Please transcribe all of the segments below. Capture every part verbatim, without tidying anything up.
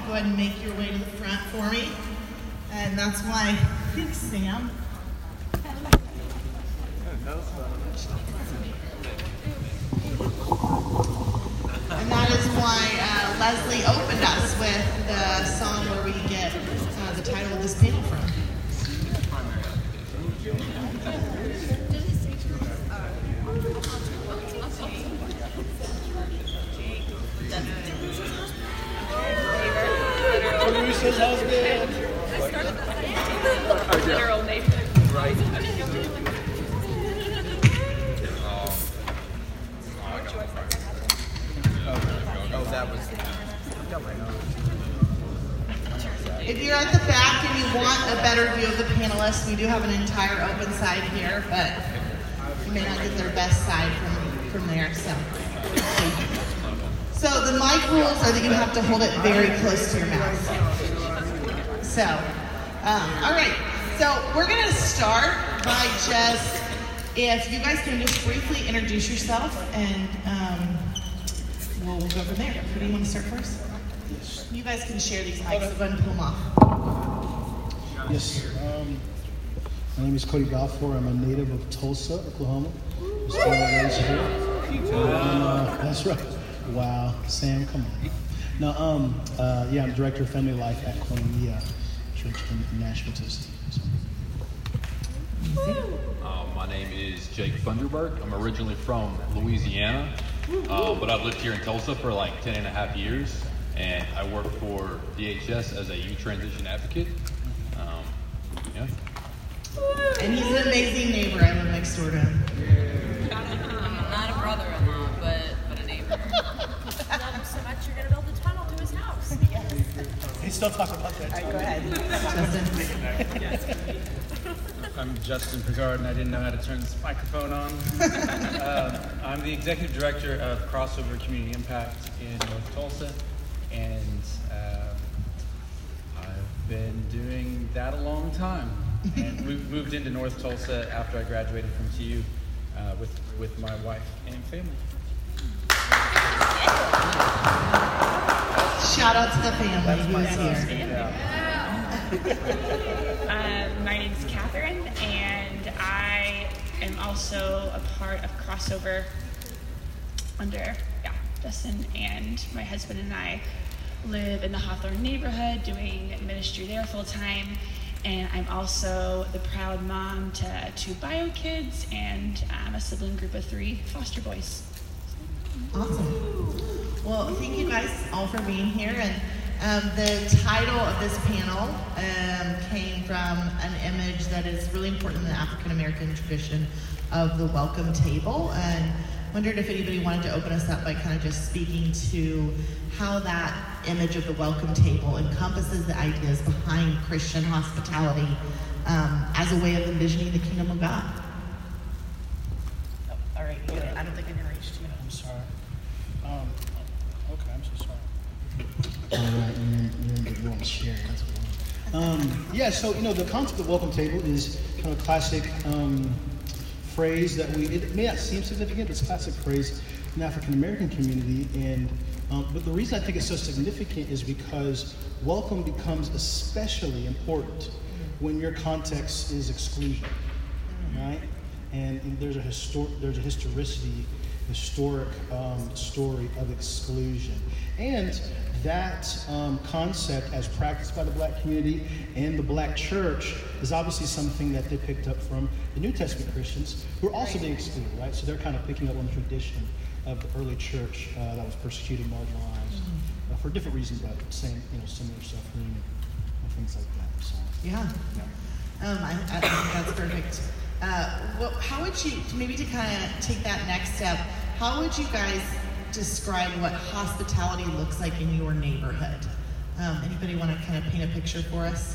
go ahead and make your way to the front for me. And that's why, thanks, Sam. And that is why uh, Leslie opened us with the song where we get uh, the title of this panel from. Marissa's husband. I started the literal neighbor. Right. Oh, that was. If you're at the back and you want a better view of the panelists, we do have an entire open side here, but you may not get their best side from, from there. So. So the mic rules are that you have to hold it very close to your mouth. So, um, all right. So we're going to start by just, if you guys can just briefly introduce yourself, and um, we'll, we'll go from there. Who do you want to start first? You guys can share these mics, so go ahead and pull them off. Yes. Um, my name is Cody Balfour. I'm a native of Tulsa, Oklahoma. I was born and raised here. And, uh, that's right. Wow, Sam, come on. No, um, uh, yeah, I'm director of family life at Koinonia Church in Nashville, Tennessee. Uh, my name is Jake Funderburk. I'm originally from Louisiana, uh, but I've lived here in Tulsa for like ten and a half years, and I work for D H S as a youth transition advocate. Um, yeah. And he's an amazing neighbor. I live next door to him. I'm not a brother-in-law, but but a neighbor. Love him so much you're gonna build a tunnel to his house. Yes. He's still talking about that. All right, go ahead. Justin. I'm Justin Pigard, and I didn't know how to turn this microphone on. uh, I'm the executive director of Crossover Community Impact in North Tulsa, and uh, I've been doing that a long time. And we moved into North Tulsa after I graduated from T U uh, with with my wife and family. Shout out to the family who is here. Uh, my name's Catherine, and I am also a part of Crossover under yeah, Justin, and my husband and I live in the Hawthorne neighborhood doing ministry there full time, and I'm also the proud mom to two bio kids and um, a sibling group of three foster boys. Awesome. Well, thank you guys all for being here. And um, the title of this panel um, came from an image that is really important in the African American tradition of the welcome table. And wondered if anybody wanted to open us up by kind of just speaking to how that image of the welcome table encompasses the ideas behind Christian hospitality um, as a way of envisioning the kingdom of God. Oh, all right, you I don't think I can reach you. I'm sorry. Um, okay, I'm so sorry. All right, and then you want to share. That's what um, yeah, so, you know, the concept of welcome table is kind of a classic um, phrase that we, it may not seem significant, but it's a classic phrase in the African American community. And um, but the reason I think it's so significant is because welcome becomes especially important when your context is exclusion, right? And, and there's a histor- there's a historicity, historic um, story of exclusion, and that um, concept, as practiced by the Black community and the Black church, is obviously something that they picked up from the New Testament Christians, who are also being excluded, right? So they're kind of picking up on the tradition of the early church uh, that was persecuted, marginalized, mm-hmm. uh, for different reasons, but same, you know, similar suffering and things like that. So, yeah, yeah. Um, I, I think that's perfect. Uh, well, how would you, maybe to kind of take that next step, how would you guys describe what hospitality looks like in your neighborhood? Um, anybody want to kind of paint a picture for us?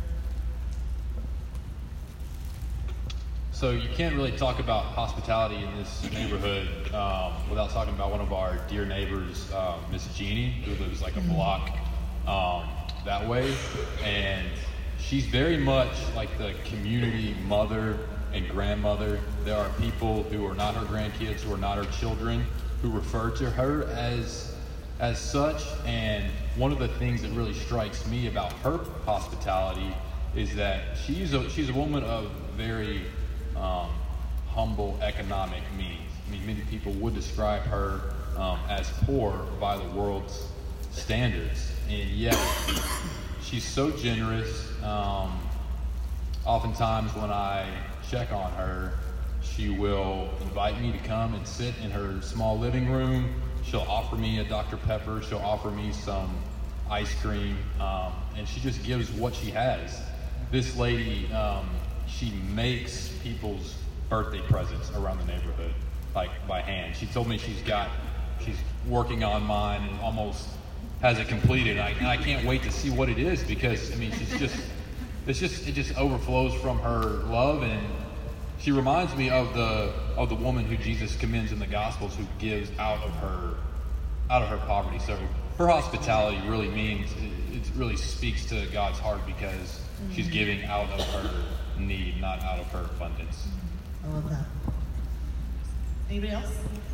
So you can't really talk about hospitality in this neighborhood um, without talking about one of our dear neighbors, um, Miss Jeannie, who lives like a block um, that way. And she's very much like the community mother and grandmother. There are people who are not her grandkids, who are not her children, who refer to her as as such. And one of the things that really strikes me about her hospitality is that she's a, she's a woman of very um, humble economic means. I mean, many people would describe her um, as poor by the world's standards, and yet she's so generous. Um, oftentimes when I check on her, she will invite me to come and sit in her small living room. She'll offer me a Doctor Pepper. She'll offer me some ice cream, um, and she just gives what she has. This lady, um, she makes people's birthday presents around the neighborhood, like by hand. She told me she's got, she's working on mine and almost has it completed. And I, and I can't wait to see what it is, because I mean, she's just, it's just, it just overflows from her love. And she reminds me of the of the woman who Jesus commends in the Gospels, who gives out of her out of her poverty. So her hospitality really means, it, it really speaks to God's heart, because she's giving out of her need, not out of her abundance. I love that. Anybody else?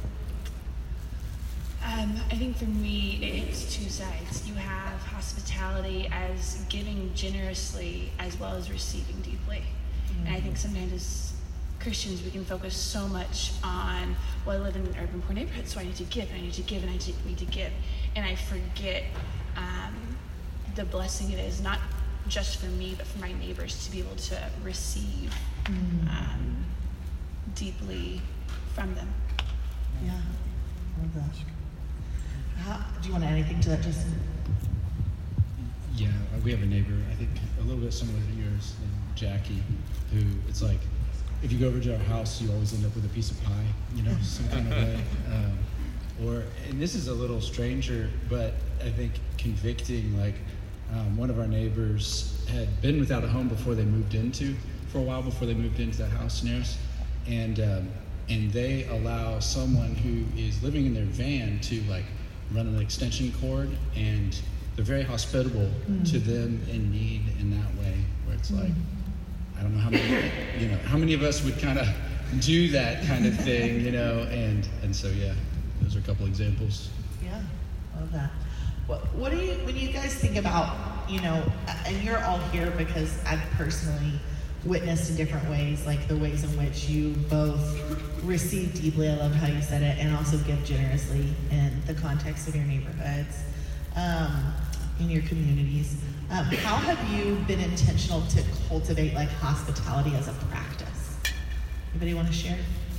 Um, I think for me, it's two sides. You have hospitality as giving generously as well as receiving deeply. Mm-hmm. And I think sometimes as Christians, we can focus so much on, well, I live in an urban poor neighborhood, so I need to give, and I need to give, and I need to give. And I forget um, the blessing it is, not just for me, but for my neighbors to be able to receive mm-hmm. um, deeply from them. Yeah, I love that. How, do you want to add anything to that, Justin? Yeah, we have a neighbor, I think a little bit similar to yours, named Jackie, who it's like, if you go over to our house, you always end up with a piece of pie, you know, some kind of way. Um, or, and this is a little stranger, but I think convicting, like um, one of our neighbors had been without a home before they moved into, for a while before they moved into that house near us. And, um, and they allow someone who is living in their van to like run an extension cord, and they're very hospitable mm. to them in need in that way, where it's like, I don't know how many, you know, how many of us would kind of do that kind of thing, you know, and and so yeah, those are a couple examples. Yeah, love that. What what do you when you guys think about, you know, and you're all here because I've personally witnessed in different ways, like the ways in which you both receive deeply, I love how you said it, and also give generously in the context of your neighborhoods, um, in your communities. Um, how have you been intentional to cultivate like hospitality as a practice? Anybody want to share?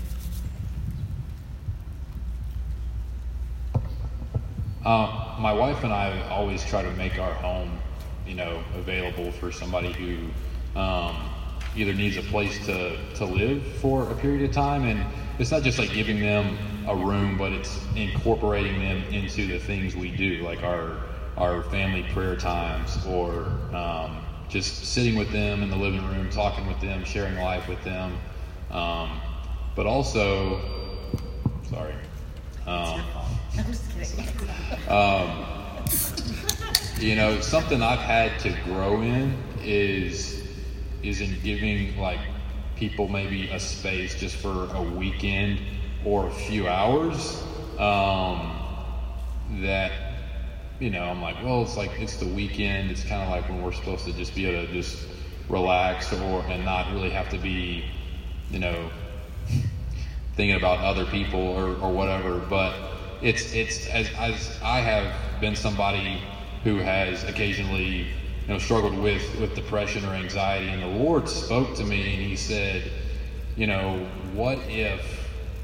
Uh, my wife and I always try to make our home, you know, available for somebody who um, either needs a place to, to live for a period of time. And it's not just like giving them a room, but it's incorporating them into the things we do, like our our family prayer times, or um, just sitting with them in the living room, talking with them, sharing life with them. Um, but also, sorry. Um, I'm just kidding. um, you know, something I've had to grow in is is in giving like people maybe a space just for a weekend or a few hours. Um, that you know, I'm like, well, it's like it's the weekend. It's kind of like when we're supposed to just be able to just relax, or and not really have to be, you know, thinking about other people or, or whatever. But it's it's as as I have been somebody who has occasionally, you know, struggled with with depression or anxiety, and the Lord spoke to me and He said, you know, what if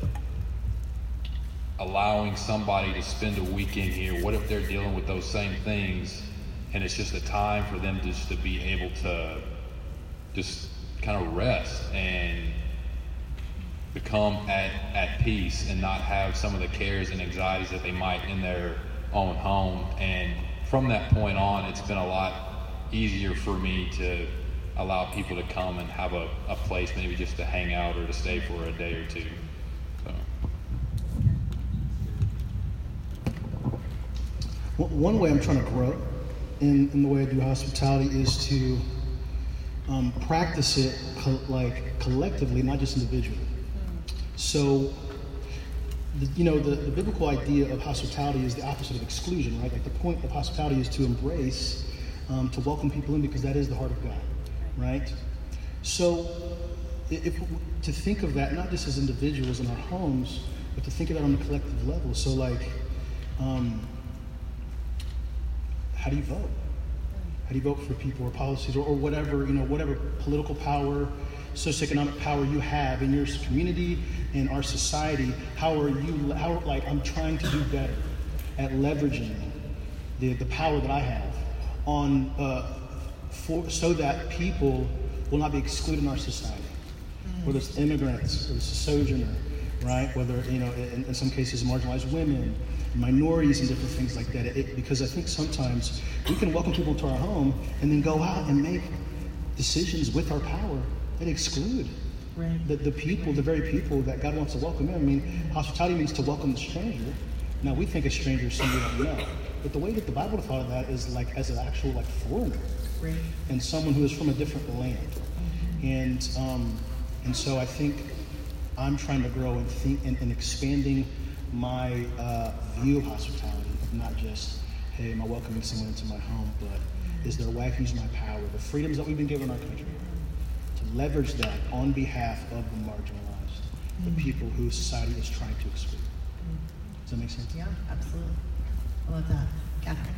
allowing somebody to spend a weekend here, what if they're dealing with those same things, and it's just a time for them just to be able to just kind of rest and become at, at peace and not have some of the cares and anxieties that they might in their own home. And from that point on, it's been a lot easier for me to allow people to come and have a, a place maybe just to hang out or to stay for a day or two. So. One way I'm trying to grow in, in the way I do hospitality is to um, practice it co- like collectively, not just individually. So the, you know, the, the biblical idea of hospitality is the opposite of exclusion, right? Like the point of hospitality is to embrace, um, to welcome people in, because that is the heart of God, right? So if, to think of that, not just as individuals in our homes, but to think of that on a collective level. So like, um, how do you vote? How do you vote for people or policies or, or whatever, you know, whatever political power, socioeconomic power you have in your community, in our society? How are you, how, like, I'm trying to do better at leveraging the, the power that I have on, uh, for, so that people will not be excluded in our society. Mm. Whether it's immigrants, whether it's a sojourner, right? Whether, you know, in, in some cases, marginalized women, minorities and different things like that. It, because I think sometimes we can welcome people into our home and then go out and make decisions with our power that exclude right. the, the people, the very people that God wants to welcome in. I mean, hospitality means to welcome the stranger. Now, we think a stranger is somebody we don't know. But the way that the Bible thought of that is like as an actual like foreigner right. and someone who is from a different land. Mm-hmm. And um, and so I think I'm trying to grow and think and, and expanding my uh, view of hospitality, of not just, hey, am I welcoming someone into my home, but is there a way I can use my power, the freedoms that we've been given in our country, to leverage that on behalf of the marginalized, mm-hmm. the people who society is trying to exclude. Mm-hmm. Does that make sense? Yeah, absolutely. I love that. Catherine?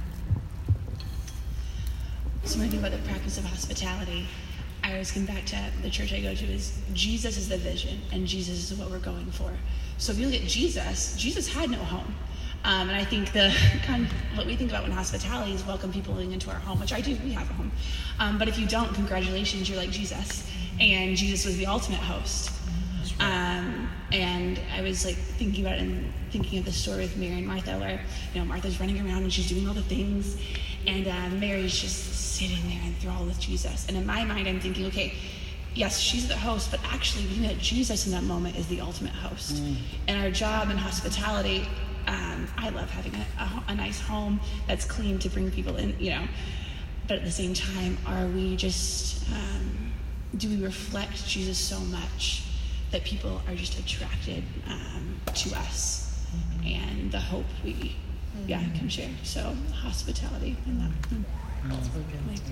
So when I think about the practice of hospitality, I always come back to the church I go to is Jesus is the vision, and Jesus is what we're going for. So if you look at Jesus, Jesus had no home. Um, and I think the kind of what we think about when hospitality is welcome people into our home, which I do, we have a home. Um, but if you don't, congratulations, you're like Jesus. And Jesus was the ultimate host. Um, and I was like thinking about it and thinking of the story with Mary and Martha where, you know, Martha's running around and she's doing all the things. And uh, Mary's just sitting there enthralled with Jesus. And in my mind, I'm thinking, okay, yes, she's the host, but actually we know that Jesus in that moment is the ultimate host. Mm. And our job in hospitality, um, I love having a, a, a nice home that's clean to bring people in, you know. But at the same time, are we just, um, do we reflect Jesus so much that people are just attracted um, to us mm-hmm. and the hope we, mm-hmm. yeah, can share. So hospitality and that. Mm-hmm. That's really good. Like,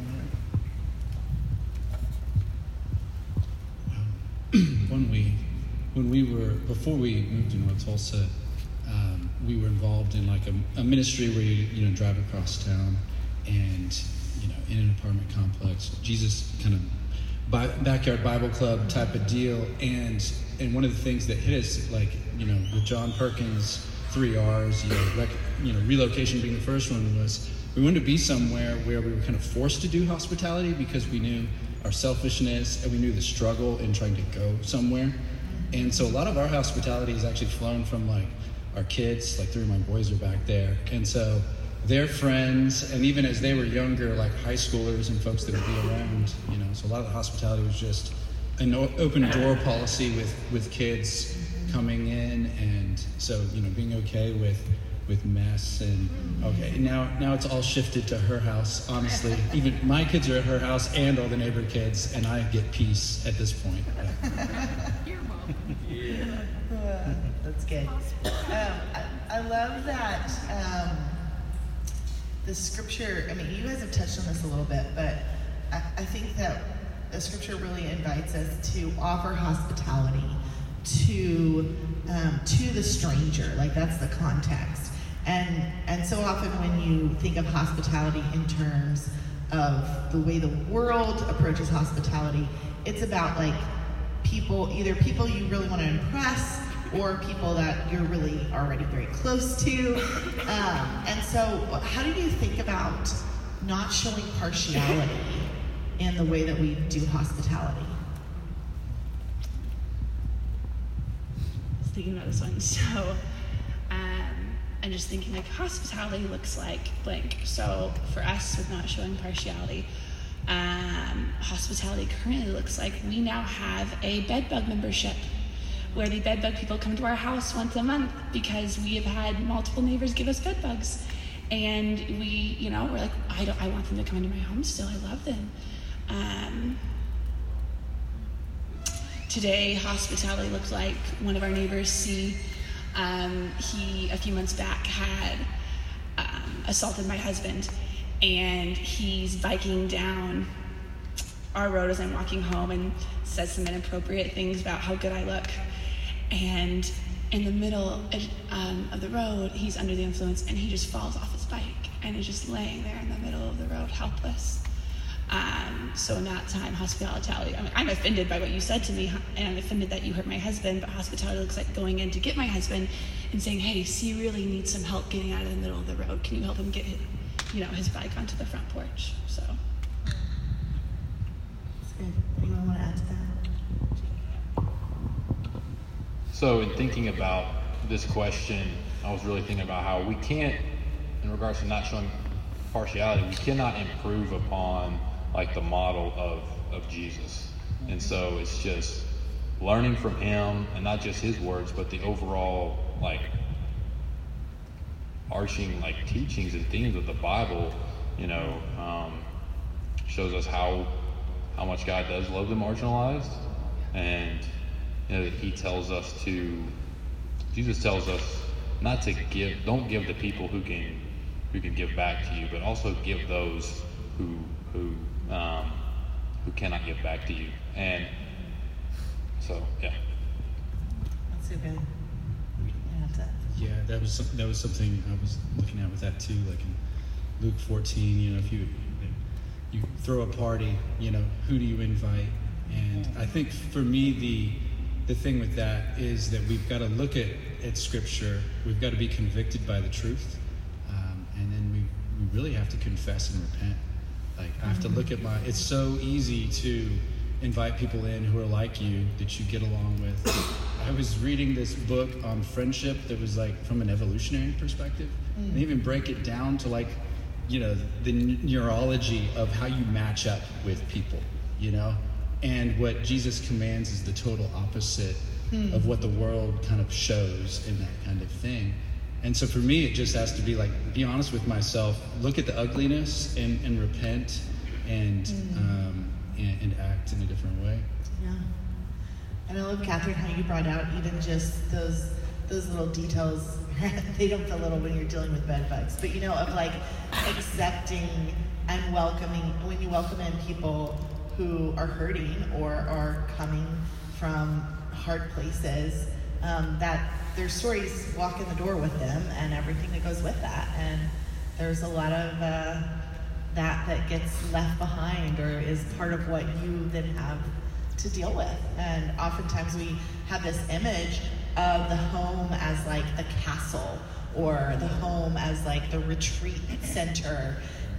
when we when we were before we moved to North Tulsa, um, we were involved in like a, a ministry where you you know drive across town and you know in an apartment complex, Jesus kind of bi- backyard Bible club type of deal, and and one of the things that hit us, like you know with John Perkins, three R's, you know rec- you know relocation being the first one, was we wanted to be somewhere where we were kind of forced to do hospitality because we knew our selfishness, and we knew the struggle in trying to go somewhere. And so a lot of our hospitality is actually flown from like our kids, like three of my boys are back there. And so their friends, and even as they were younger, like high schoolers and folks that would be around, you know, so a lot of the hospitality was just an open door policy with, with kids coming in. And so, you know, being okay with with mess and okay now now it's all shifted to her house, honestly. Even my kids are at her house and all the neighbor kids, and I get peace at this point. You're welcome. Yeah. Uh, that's good. Um, I, I love that um, the scripture, I mean, you guys have touched on this a little bit, but I, I think that the scripture really invites us to offer hospitality to um, to the stranger. Like, that's the context. And and so often when you think of hospitality in terms of the way the world approaches hospitality, it's about like people, either people you really want to impress or people that you're really already very close to. Um, and so how do you think about not showing partiality in the way that we do hospitality? I was thinking about this one. So um, I'm just thinking like hospitality looks like blank. So for us, with not showing partiality, um, hospitality currently looks like we now have a bedbug membership where the bedbug people come to our house once a month because we have had multiple neighbors give us bedbugs. And we, you know, we're like, I don't, I want them to come into my home still. I love them. Um, today, hospitality looked like one of our neighbors see Um, he, a few months back, had um, assaulted my husband, and he's biking down our road as I'm walking home and says some inappropriate things about how good I look. And in the middle of, um, of the road, he's under the influence, and he just falls off his bike and is just laying there in the middle of the road, helpless. Um, so in that time, hospitality, I mean, I'm offended by what you said to me, and I'm offended that you hurt my husband, but hospitality looks like going in to get my husband and saying, hey, C really needs some help getting out of the middle of the road. Can you help him get his, you know, his bike onto the front porch? So. That's good. Anyone want to add to that? So in thinking about this question, I was really thinking about how we can't, in regards to not showing partiality, we cannot improve upon like the model of, of Jesus. And so it's just learning from him, and not just his words, but the overall like arching like teachings and themes of the Bible, you know, um, shows us how how much God does love the marginalized. And you know, he tells us to, Jesus tells us not to give, don't give to people who can who can give back to you, but also give those who who um, who cannot give back to you. And so, yeah. That's so good. Yeah, that's it. Yeah, that was some- that was something I was looking at with that too. Like in Luke fourteen, you know, if you you throw a party, you know, who do you invite? And I think for me, the the thing with that is that we've got to look at, at Scripture. We've got to be convicted by the truth, um, and then we we really have to confess and repent. Like I have to look at my. It's so easy to invite people in who are like you, that you get along with. I was reading this book on friendship that was like from an evolutionary perspective, mm. and even break it down to like, you know, the neurology of how you match up with people, you know? And what Jesus commands is the total opposite mm. of what the world kind of shows in that kind of thing. And so for me, it just has to be like, be honest with myself, look at the ugliness and, and repent and, mm. um, and and act in a different way. Yeah. And I love, Catherine, how you brought out even just those those little details. They don't feel little when you're dealing with bed bugs, but you know, of like accepting and welcoming, when you welcome in people who are hurting or are coming from hard places, um, that their stories walk in the door with them and everything that goes with that. And there's a lot of uh, that that gets left behind or is part of what you then have to deal with. And oftentimes we have this image of the home as like the castle, or the home as like the retreat center,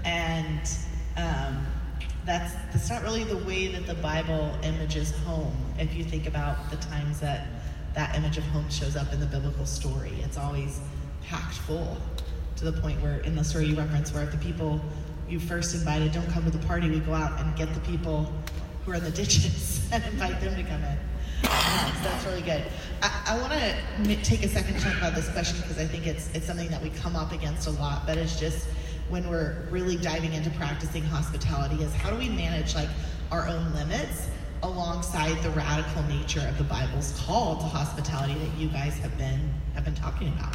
and um, that's that's not really the way that the Bible images home. If you think about the times that that image of home shows up in the biblical story, it's always packed full, to the point where in the story you reference, where if the people you first invited don't come to the party, we go out and get the people who are in the ditches and invite them to come in. Yeah, so that's really good. I, I want to take a second to talk about this question, because I think it's it's something that we come up against a lot, but it's just when we're really diving into practicing hospitality, is how do we manage like our own limits alongside the radical nature of the Bible's call to hospitality that you guys have been have been talking about.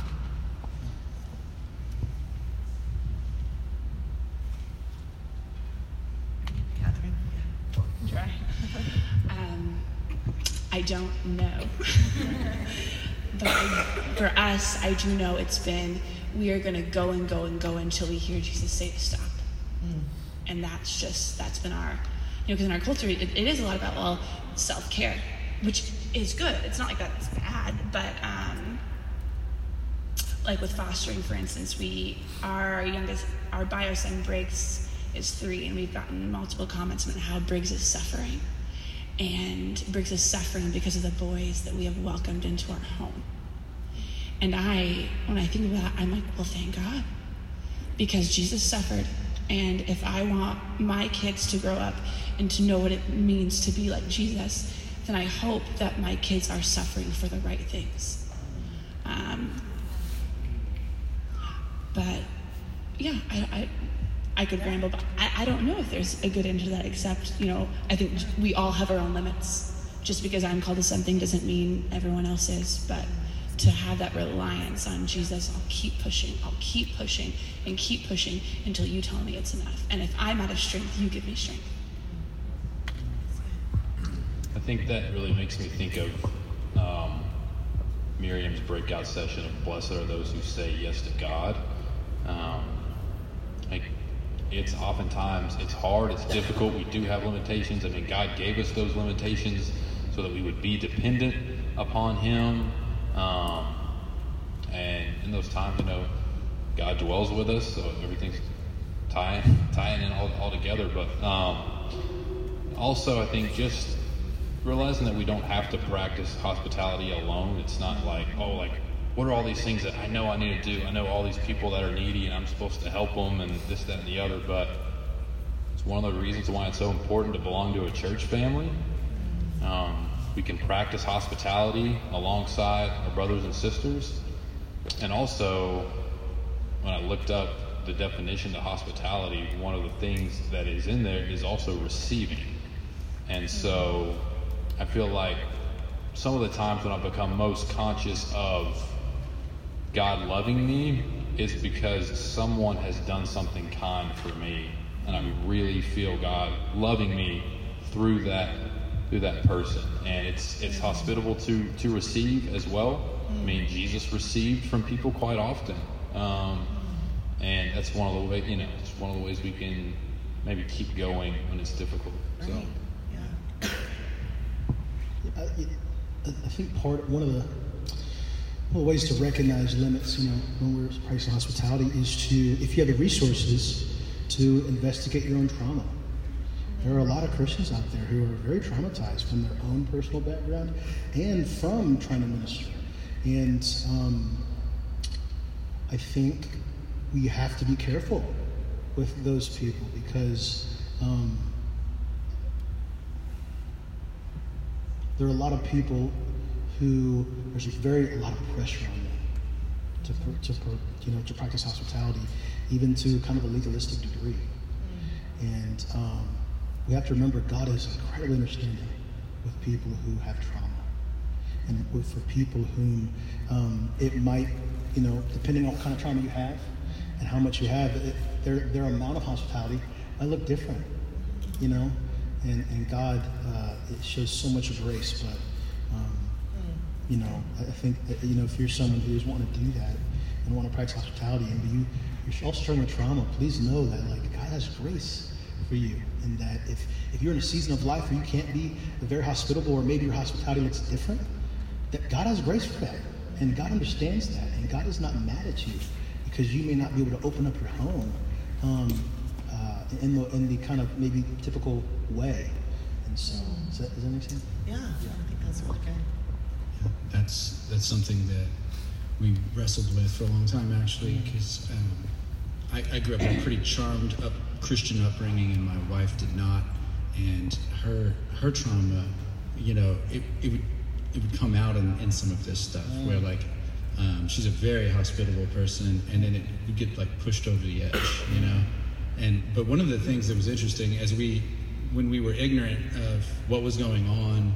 Catherine? Try. um, I don't know. But for us, I do know it's been, we are going to go and go and go until we hear Jesus say to stop. Mm. And that's just, that's been our, you know, because in our culture, it, it is a lot about, well, self-care, which is good. It's not like that's bad, but um, like with fostering, for instance, we, our youngest, our bio son, Briggs, is three, and we've gotten multiple comments about how Briggs is suffering. And Briggs is suffering because of the boys that we have welcomed into our home. And I, when I think about that, I'm like, well, thank God. Because Jesus suffered. And if I want my kids to grow up and to know what it means to be like Jesus, then I hope that my kids are suffering for the right things. Um, but, yeah, I... I I could ramble, but I, I don't know if there's a good answer to that, except, you know, I think we all have our own limits. Just because I'm called to something doesn't mean everyone else is, but to have that reliance on Jesus. I'll keep pushing, I'll keep pushing, and keep pushing until you tell me it's enough. And if I'm out of strength, you give me strength. I think that really makes me think of um, Miriam's breakout session of blessed are those who say yes to God. Um, like it's oftentimes, it's hard, it's difficult, we do have limitations. I mean, God gave us those limitations so that we would be dependent upon Him. Um, and in those times, you know, God dwells with us, so everything's tying, tying in all, all together. But um, also, I think just realizing that we don't have to practice hospitality alone. It's not like, oh, like, what are all these things that I know I need to do? I know all these people that are needy and I'm supposed to help them and this, that, and the other. But it's one of the reasons why it's so important to belong to a church family. Um, we can practice hospitality alongside our brothers and sisters. And also, when I looked up the definition to hospitality, one of the things that is in there is also receiving. And so I feel like some of the times when I've become most conscious of God loving me is because someone has done something kind for me, and I really feel God loving me through that through that person. And it's it's hospitable to to receive as well. I mean, Jesus received from people quite often, um, and that's one of the ways, you know, it's one of the ways we can maybe keep going when it's difficult. So. I, I think part one of the one of the ways to recognize limits, you know, when we're practicing hospitality, is to, if you have the resources, to investigate your own trauma. There are a lot of Christians out there who are very traumatized from their own personal background and from trying to minister. And um, I think we have to be careful with those people because um, there are a lot of people who there's just very a lot of pressure on them to, to you know to practice hospitality, even to kind of a legalistic degree. Mm-hmm. And um, we have to remember God is incredibly understanding with people who have trauma, and with, for people whom um, it might, you know, depending on what kind of trauma you have and how much you have, it, their their amount of hospitality might look different, you know. And, and God, uh, it shows so much grace, but, um, you know, I think that, you know, if you're someone who's wanting to do that and want to practice hospitality, and you, you're also struggling with trauma, please know that, like, God has grace for you, and that if, if you're in a season of life where you can't be very hospitable, or maybe your hospitality looks different, that God has grace for that, and God understands that, and God is not mad at you because you may not be able to open up your home um, uh, in the in the kind of maybe typical way. And so, does that, does that make sense? Yeah, yeah, I think that's really good. Yeah, that's that's something that we wrestled with for a long time, actually, because um, I, I grew up in a pretty charmed up Christian upbringing, and my wife did not. And her her trauma, you know, it, it would it would come out in, in some of this stuff, mm. where like um, she's a very hospitable person, and then it would get like pushed over the edge, you know. And but one of the things that was interesting, as we when we were ignorant of what was going on,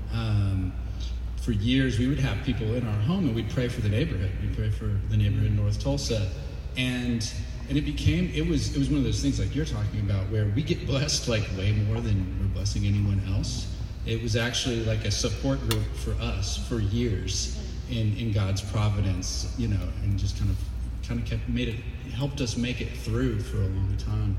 um, for years we would have people in our home and we'd pray for the neighborhood. We'd pray for the neighborhood in North Tulsa, and and it became it was it was one of those things like you're talking about, where we get blessed like way more than we're blessing anyone else. It was actually like a support group for us for years in, in God's providence, you know, and just kind of kind of kept made it helped us make it through for a long time.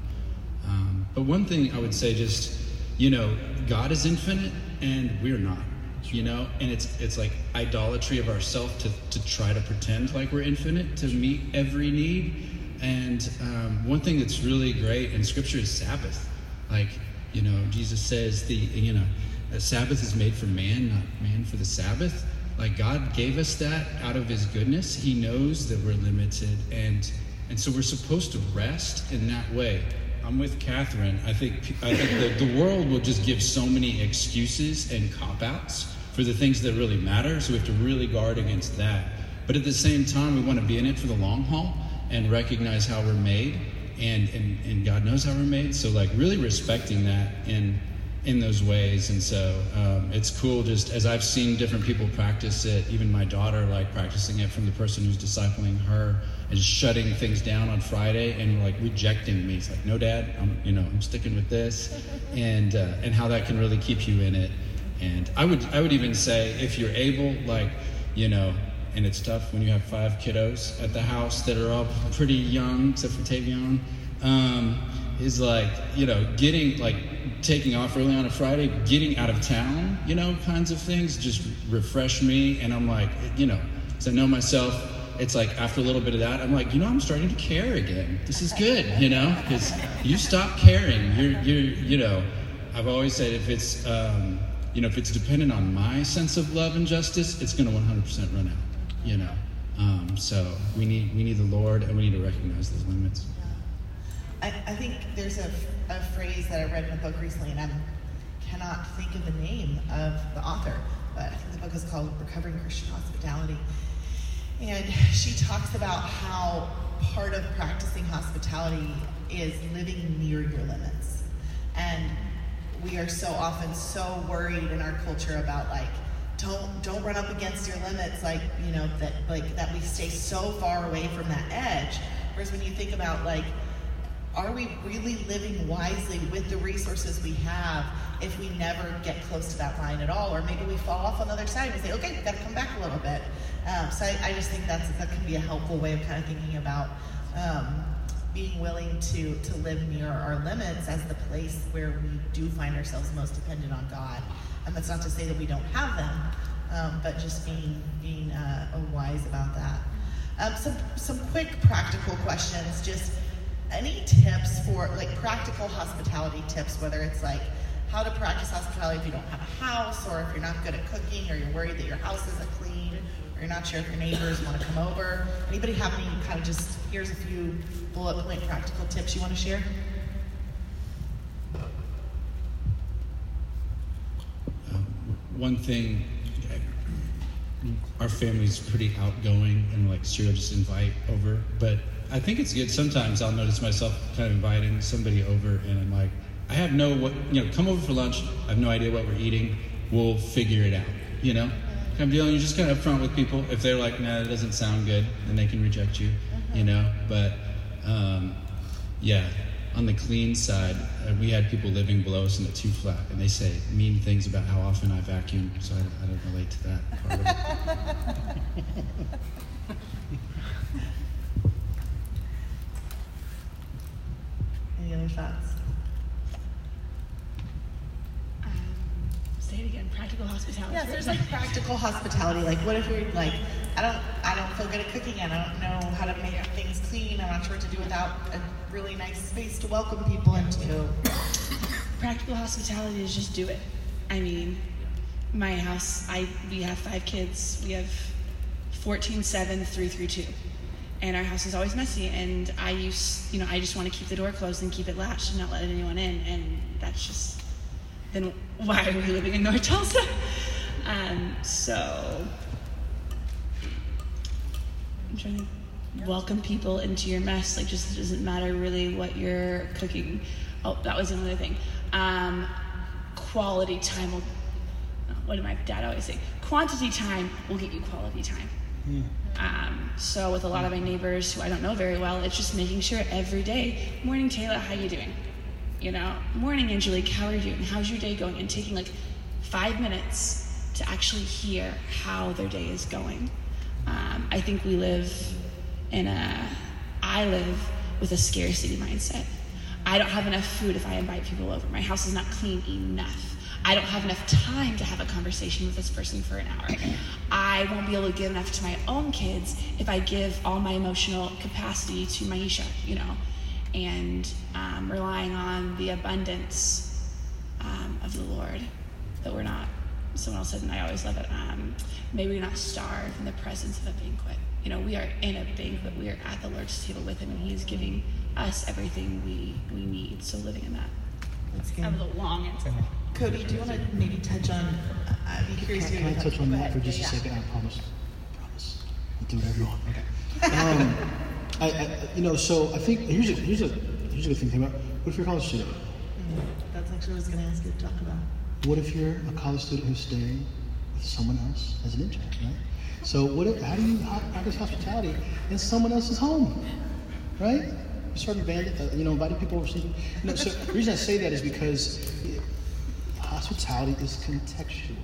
Um, but one thing I would say, just, you know, God is infinite and we're not, you know, and it's it's like idolatry of ourselves to, to try to pretend like we're infinite to meet every need. And um, one thing that's really great in Scripture is Sabbath. Like, you know, Jesus says the, you know, the Sabbath is made for man, not man for the Sabbath. Like, God gave us that out of his goodness. He knows that we're limited, and and so we're supposed to rest in that way. I'm with Catherine. I think I think that the world will just give so many excuses and cop-outs for the things that really matter, so we have to really guard against that. But at the same time, we want to be in it for the long haul and recognize how we're made, and, and, and God knows how we're made. So, like, really respecting that and in those ways. And so um, it's cool just as I've seen different people practice it, even my daughter like practicing it from the person who's discipling her and just shutting things down on Friday and like rejecting me. It's like, no, Dad, I'm, you know, I'm sticking with this, and uh, and how that can really keep you in it. And I would I would even say if you're able, like, you know, and it's tough when you have five kiddos at the house that are all pretty young, except for Tavion, um, is like, you know, getting like taking off early on a Friday, getting out of town, you know, kinds of things just refresh me. And I'm like, you know, because I know myself, it's like after a little bit of that, I'm like, you know, I'm starting to care again. This is good, you know, because you stop caring. You're, you're, you know, I've always said if it's, um, you know, if it's dependent on my sense of love and justice, it's going to one hundred percent run out, you know. Um, so we need we need the Lord, and we need to recognize those limits. I, I think there's a, a phrase that I read in a book recently, and I cannot think of the name of the author, but I think the book is called Recovering Christian Hospitality. And she talks about how part of practicing hospitality is living near your limits. And we are so often so worried in our culture about like, don't don't run up against your limits, like, you know, that like that we stay so far away from that edge. Whereas when you think about like, are we really living wisely with the resources we have if we never get close to that line at all? Or maybe we fall off on the other side and we say, okay, we've got to come back a little bit. Um, so I, I just think that's that can be a helpful way of kind of thinking about um, being willing to to live near our limits as the place where we do find ourselves most dependent on God. And that's not to say that we don't have them, um, but just being being uh, wise about that. Um, some some quick practical questions. Just any tips for like practical hospitality tips, whether it's like how to practice hospitality if you don't have a house, or if you're not good at cooking, or you're worried that your house isn't clean, or you're not sure if your neighbors want to come over. Anybody have any kind of just, here's a few bullet point practical tips you want to share? Um, one thing, our family's pretty outgoing and like sure just invite over, but I think it's good. Sometimes I'll notice myself kind of inviting somebody over and I'm like, I have no, what, you know, come over for lunch. I have no idea what we're eating. We'll figure it out, you know? Kind of deal. You're just kind of upfront with people. If they're like, nah, that doesn't sound good, then they can reject you, mm-hmm. you know? But, um, yeah, on the clean side, uh, we had people living below us in the two flat, and they say mean things about how often I vacuum, so I, I don't relate to that part of it. Any other thoughts? Um, say it again. Practical hospitality. Yes, there's like practical hospitality. Like, what if you're like, I don't, I don't feel good at cooking. I don't know how to make things clean. I'm not sure what to do without a really nice space to welcome people into. Practical hospitality is just do it. I mean, my house, I we have five kids. We have fourteen, seven, three, three, two. And our house is always messy, and I use, you know, I just want to keep the door closed and keep it latched and not let anyone in, and that's just, then why are we living in North Tulsa? Um, so, I'm trying to welcome people into your mess, like just it doesn't matter really what you're cooking. Oh, that was another thing. Um, quality time will, what did my dad always say? Quantity time will get you quality time. Mm. Um, so with a lot of my neighbors who I don't know very well, it's just making sure every day, morning Taylor, how you doing? You know, morning Angelique, how are you doing? How's your day going? And taking like five minutes to actually hear how their day is going. Um, I think we live in a, I live with a scarcity mindset. I don't have enough food if I invite people over. My house is not clean enough. I don't have enough time to have a conversation with this person for an hour. I won't be able to give enough to my own kids if I give all my emotional capacity to Maisha, you know, and um, relying on the abundance um, of the Lord, that we're not, someone else said, and I always love it, um, may we not starve in the presence of a banquet. You know, we are in a banquet, we are at the Lord's table with him, and he is giving us everything we, we need, so living in that. That's good. That was a long answer. Cody, do you want to maybe touch on, uh, I'd be curious Can, to can I touch on that for just yeah, a yeah. second? I promise. I promise. I'll do whatever you want. Okay. Um, I, I, you know, so I think here's a here's a here's a good thing to think about. What if you're a college student? That's actually what I was going to ask you to talk about. What if you're a college student who's staying with someone else as an intern, right? So what? If, how do you how, practice hospitality in someone else's home, right? You start inviting, uh, you know, inviting people over something. No, so the reason I say that is because hospitality is contextual,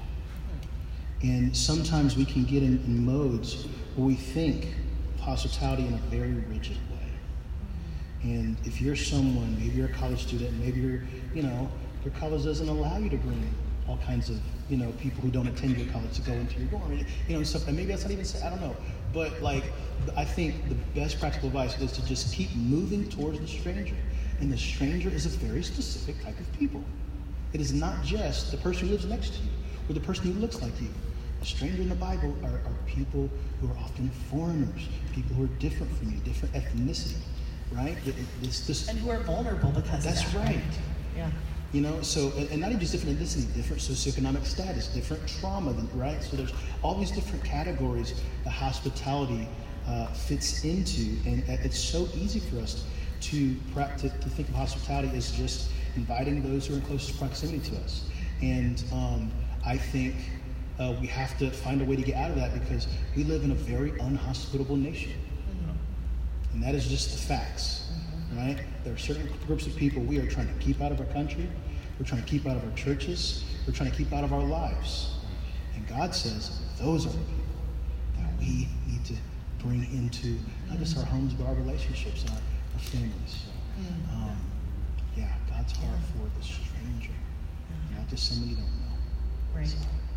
and sometimes we can get in, in modes where we think of hospitality in a very rigid way. And if you're someone, maybe you're a college student, maybe you're, you know, your college doesn't allow you to bring all kinds of, you know, people who don't attend your college to go into your dorm, you know, and stuff. And maybe that's not even, I don't know. But like, I think the best practical advice is to just keep moving towards the stranger. And the stranger is a very specific type of people. It is not just the person who lives next to you or the person who looks like you. A stranger in the Bible are, are people who are often foreigners, people who are different from you, different ethnicity, right? It, it, this, this, and who are vulnerable because that's of that. Right. Yeah. You know, so, and, and not even just different ethnicity, different socioeconomic status, different trauma, right? So there's all these different categories that hospitality uh, fits into, and it's so easy for us to, to, to think of hospitality as just inviting those who are in closest proximity to us. And um, I think uh, we have to find a way to get out of that because we live in a very unhospitable nation. Mm-hmm. And that is just the facts. Right? There are certain groups of people we are trying to keep out of our country. We're trying to keep out of our churches. We're trying to keep out of our lives. And God says those are the people that we need to bring into not just our homes, but our relationships and our, our families. So, um, yeah, God's heart for the stranger, not just somebody you don't know. Right. So,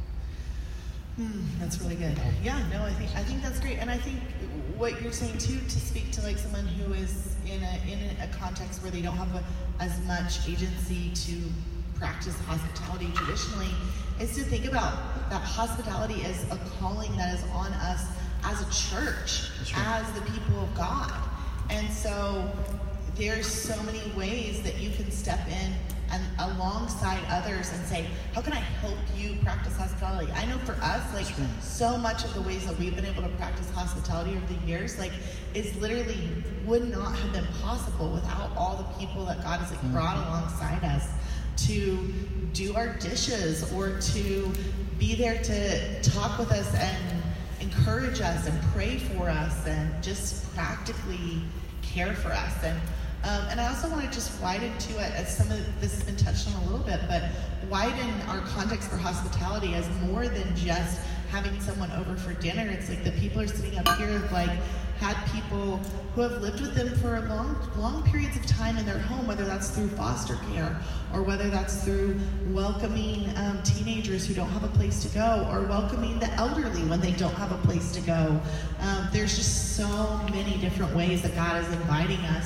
Hmm, that's really good. Yeah, no, I think I think that's great, and I think what you're saying too, to speak to like someone who is in a in a context where they don't have a, as much agency to practice hospitality traditionally, is to think about that hospitality as a calling that is on us as a church, right. As the people of God, and so there's so many ways that you can step in and alongside others and say, how can I help you practice hospitality? I know for us, like so much of the ways that we've been able to practice hospitality over the years, like is literally would not have been possible without all the people that God has like brought alongside us to do our dishes or to be there to talk with us and encourage us and pray for us and just practically care for us. And Um, and I also want to just widen to it, as some of this has been touched on a little bit, but widen our context for hospitality as more than just having someone over for dinner. It's like the people are sitting up here have like had people who have lived with them for long, long periods of time in their home, whether that's through foster care or whether that's through welcoming um, teenagers who don't have a place to go or welcoming the elderly when they don't have a place to go. Um, there's just so many different ways that God is inviting us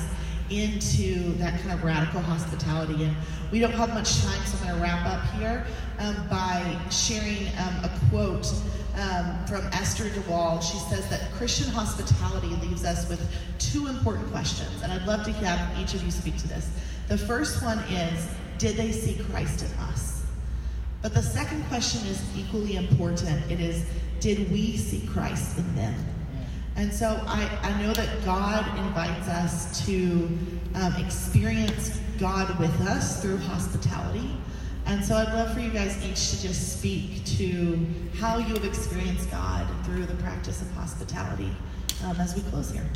into that kind of radical hospitality. And we don't have much time, so I'm going to wrap up here um, by sharing um, a quote um, from Esther DeWall. She says that Christian hospitality leaves us with two important questions, and I'd love to have each of you speak to this. The first one is, did they see Christ in us? But the second question is equally important. It is, did we see Christ in them? And so I, I know that God invites us to um, experience God with us through hospitality. And so I'd love for you guys each to just speak to how you have experienced God through the practice of hospitality um, as we close here.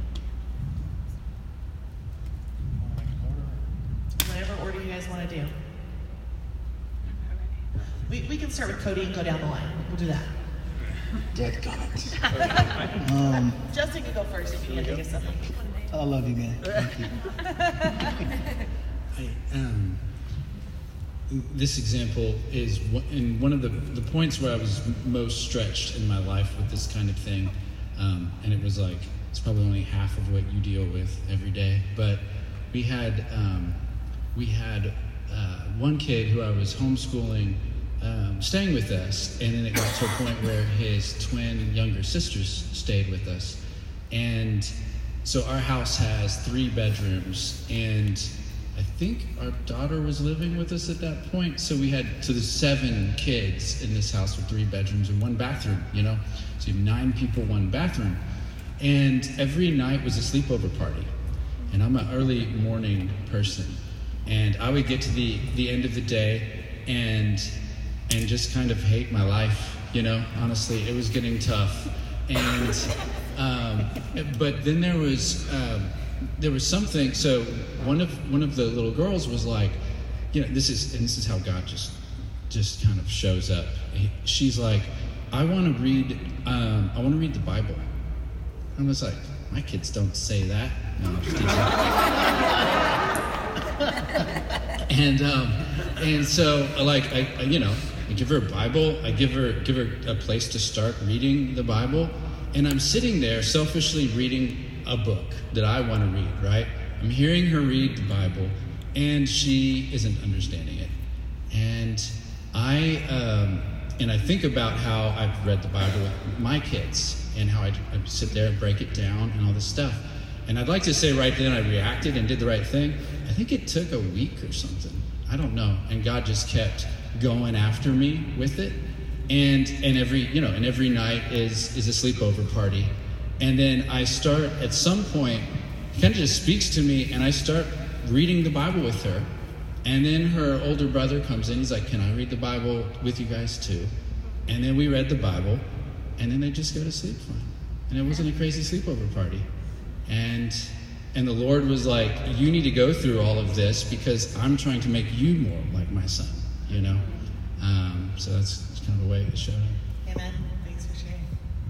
Whatever order you guys want to do. We, we can start with Cody and go down the line. We'll do that. Dead comment. um, Justin can go first if you want to think of something. I love you, man. Thank you. I, um, this example is one, in one of the, the points where I was most stretched in my life with this kind of thing. Um, and it was like, it's probably only half of what you deal with every day. But we had, um, we had uh, one kid who I was homeschooling Um, staying with us, and then it got to a point where his twin younger sisters stayed with us. And so our house has three bedrooms, and I think our daughter was living with us at that point. So we had, so there's seven kids in this house with three bedrooms and one bathroom, you know? So you have nine people, one bathroom. And every night was a sleepover party. And I'm an early morning person. And I would get to the, the end of the day and and just kind of hate my life, you know, honestly. It was getting tough. And um, but then there was um, there was something. So one of one of the little girls was like, you know, this is and this is how God just just kind of shows up. She's like, I want to read um, I want to read the Bible. I was like, my kids don't say that. No, I'm just teasing. and um, and so like I, I you know I give her a Bible. I give her give her a place to start reading the Bible. And I'm sitting there selfishly reading a book that I want to read, right? I'm hearing her read the Bible, and she isn't understanding it. And I um, and I think about how I've read the Bible with my kids and how I, I sit there and break it down and all this stuff. And I'd like to say right then I reacted and did the right thing. I think it took a week or something. I don't know. And God just kept going after me with it. And and every you know and every night is is a sleepover party, and then I start at some point. He kind of just speaks to me, and I start reading the Bible with her, and then her older brother comes in. He's like, "Can I read the Bible with you guys too?" And then we read the Bible, and then they just go to sleep fine, and it wasn't a crazy sleepover party, and and the Lord was like, "You need to go through all of this because I'm trying to make you more like my son," you know. Um, so that's. Kind of a way it showed up. Amen. Thanks for sharing.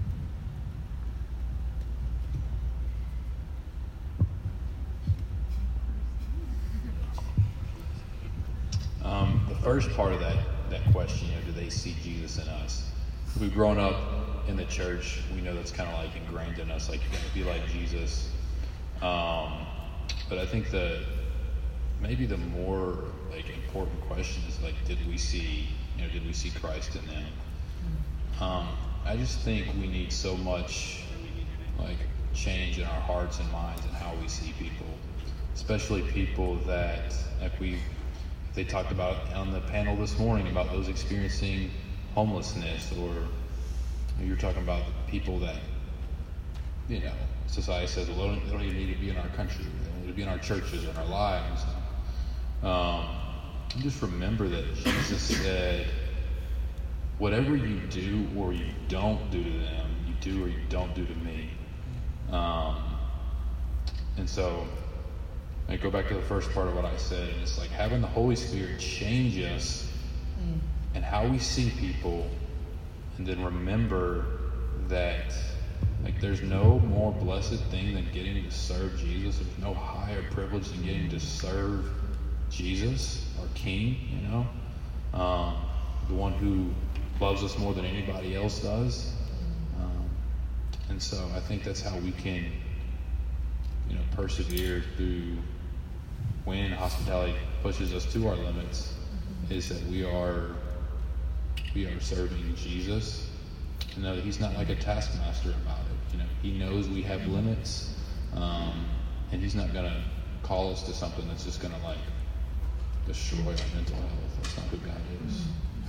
Um, the first part of that that question, you know, do they see Jesus in us? We've grown up in the church. We know that's kind of like ingrained in us, like you're going to be like Jesus. Um, but I think the maybe the more like important question is like, did we see? You know, did we see Christ in them? Um, I just think we need so much like change in our hearts and minds and how we see people, especially people that, like we, they talked about on the panel this morning about those experiencing homelessness, or you're talking about people that, you know, society says, well, they don't, they don't even need to be in our country, they don't need to be in our churches or in our lives. Um, Just remember that Jesus said, whatever you do or you don't do to them, you do or you don't do to me. Um, and so I go back to the first part of what I said, and it's like having the Holy Spirit change us mm. and how we see people, and then remember that like there's no more blessed thing than getting to serve Jesus. There's no higher privilege than getting to serve Jesus, our King, you know, um, the one who loves us more than anybody else does. Um, and so I think that's how we can, you know, persevere through when hospitality pushes us to our limits, is that we are we are serving Jesus, and that he's not like a taskmaster about it. You know, he knows we have limits, um, and he's not going to call us to something that's just going to like destroy our mental health. That's not who God is.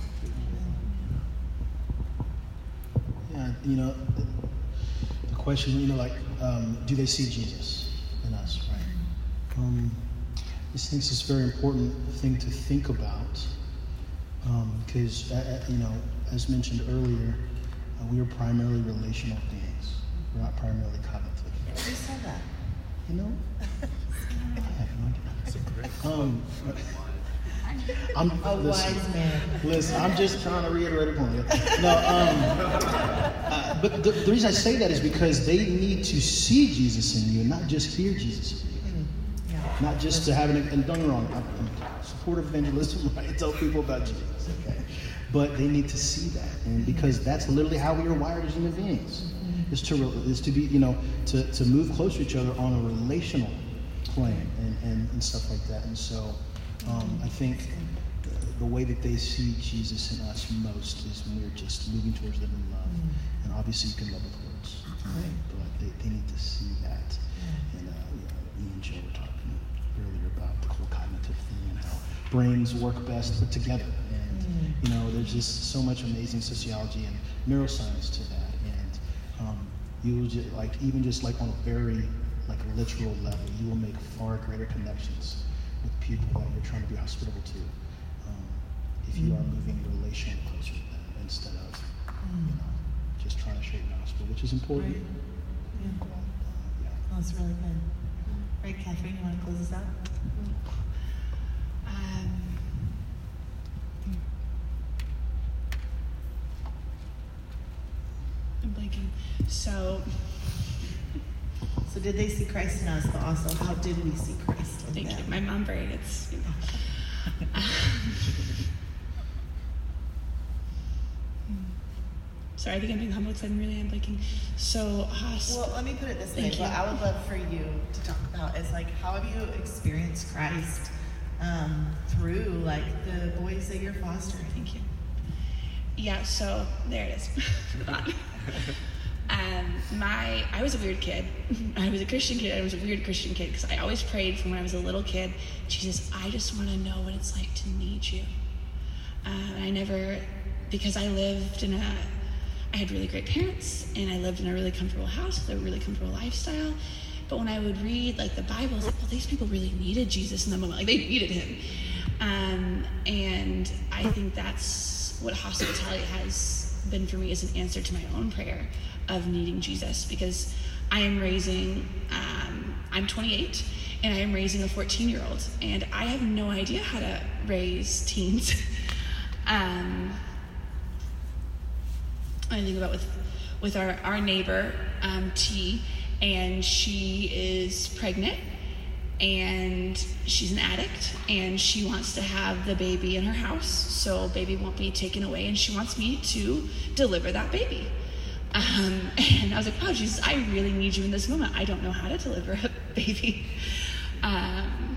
Yeah, you know, the, the question, you know, like, um, do they see Jesus in us, right? Um, I think this is a very important thing to think about, because, um, uh, you know, as mentioned earlier, uh, we are primarily relational beings. We're not primarily cognitive. Who said that? You know? I have no idea. That's a great um, I'm, a listen, wise man. Listen, I'm just trying to reiterate a point. No, um, uh, but the, the reason I say that is because they need to see Jesus in you and not just hear Jesus in you. Mm, yeah. Not just to have an, and don't get me wrong, I'm, I'm supportive of evangelism, right? I tell people about Jesus, okay? But they need to see that, and because that's literally how we are wired as human beings, mm-hmm. is to is to be, you know, to, to move closer to each other on a relational plane and, and, and stuff like that. And so um, I think the way that they see Jesus in us most is when we're just moving towards them in love. Mm-hmm. And obviously you can love with words, right? But they, they need to see that. Yeah. And uh, you know, me and Joe were talking earlier about the whole cognitive thing and how brains work best put together. And mm-hmm. you know, there's just so much amazing sociology and neuroscience to that. And um, you will just, like, even just like on a very like literal level, you will make far greater connections with people that you're trying to be hospitable to, um, if you are moving relationally closer to them instead of, mm. you know, just trying to share the gospel, which is important. Right. Yeah. But, uh, yeah. Oh, that's really good. Right, Catherine, you want to close us out? Um, I'm blanking. So, so did they see Christ in us, but also how did we see Christ in thank them? you. My mom brain, it's, you know. um, sorry, I think I'm being humble because I'm really am blanking. So, hosp- well, let me put it this way. Thank What you. I would love for you to talk about is like, how have you experienced Christ um, through like the boys that you're fostering? Thank you. Yeah, so there it is. um, my, I was a weird kid. I was a Christian kid. I was a weird Christian kid because I always prayed from when I was a little kid, Jesus, I just want to know what it's like to need you. Um, I never, because I lived in a, I had really great parents and I lived in a really comfortable house with a really comfortable lifestyle. But when I would read like the Bible, I was like, well, these people really needed Jesus in the moment. Like they needed him. Um, and I think that's what hospitality has been for me, is an answer to my own prayer of needing Jesus, because I am raising, um, I'm twenty-eight and I am raising a fourteen year old and I have no idea how to raise teens. um, I think about with, with our, our neighbor, um, T, and she is pregnant and she's an addict and she wants to have the baby in her house so baby won't be taken away, and she wants me to deliver that baby. Um, and I was like, wow, Jesus, I really need you in this moment. I don't know how to deliver a baby. Um,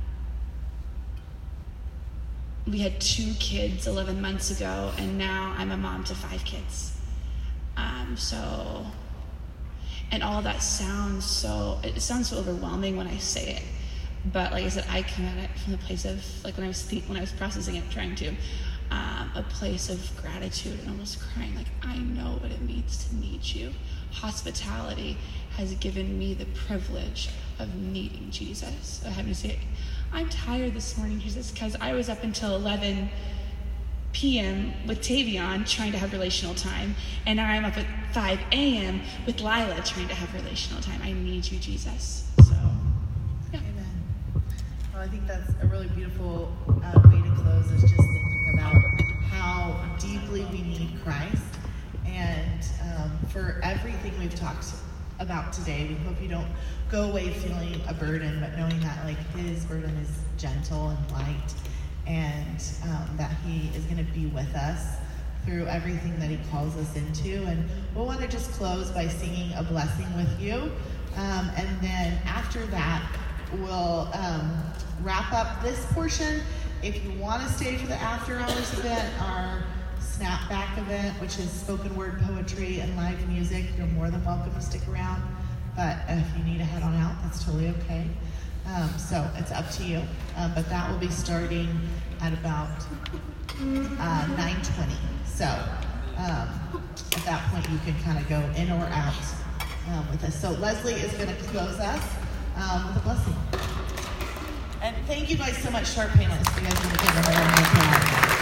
we had two kids eleven months ago, and now I'm a mom to five kids. Um, so... And all that sounds so, it sounds so overwhelming when I say it. But like I said, I come at it from the place of, like when I was think, when I was processing it, trying to, um, a place of gratitude and almost crying, like, I know what it means to need you. Hospitality has given me the privilege of needing Jesus, of having to say, I'm tired this morning, Jesus, because I was up until eleven p.m. with Tavion trying to have relational time, and now I'm up at five a.m. with Lila trying to have relational time. I need you, Jesus. So, yeah. Amen. Well, I think that's a really beautiful uh, way to close, is just thinking about how deeply we need Christ, and um, for everything we've talked about today, we hope you don't go away feeling a burden, but knowing that like his burden is gentle and light, and um, that he is going to be with us through everything that he calls us into. And we'll want to just close by singing a blessing with you. Um, and then after that, we'll um, wrap up this portion. If you want to stay for the after hours event, our Snapback event, which is spoken word poetry and live music, you're more than welcome to stick around. But if you need to head on out, that's totally okay. Um, so it's up to you. Um, but that will be starting at about uh, nine twenty. So um, at that point, you can kind of go in or out um, with us. So Leslie is going to close us um, with a blessing. And thank you guys so much to our panelists. You guys are going to give them a round of applause.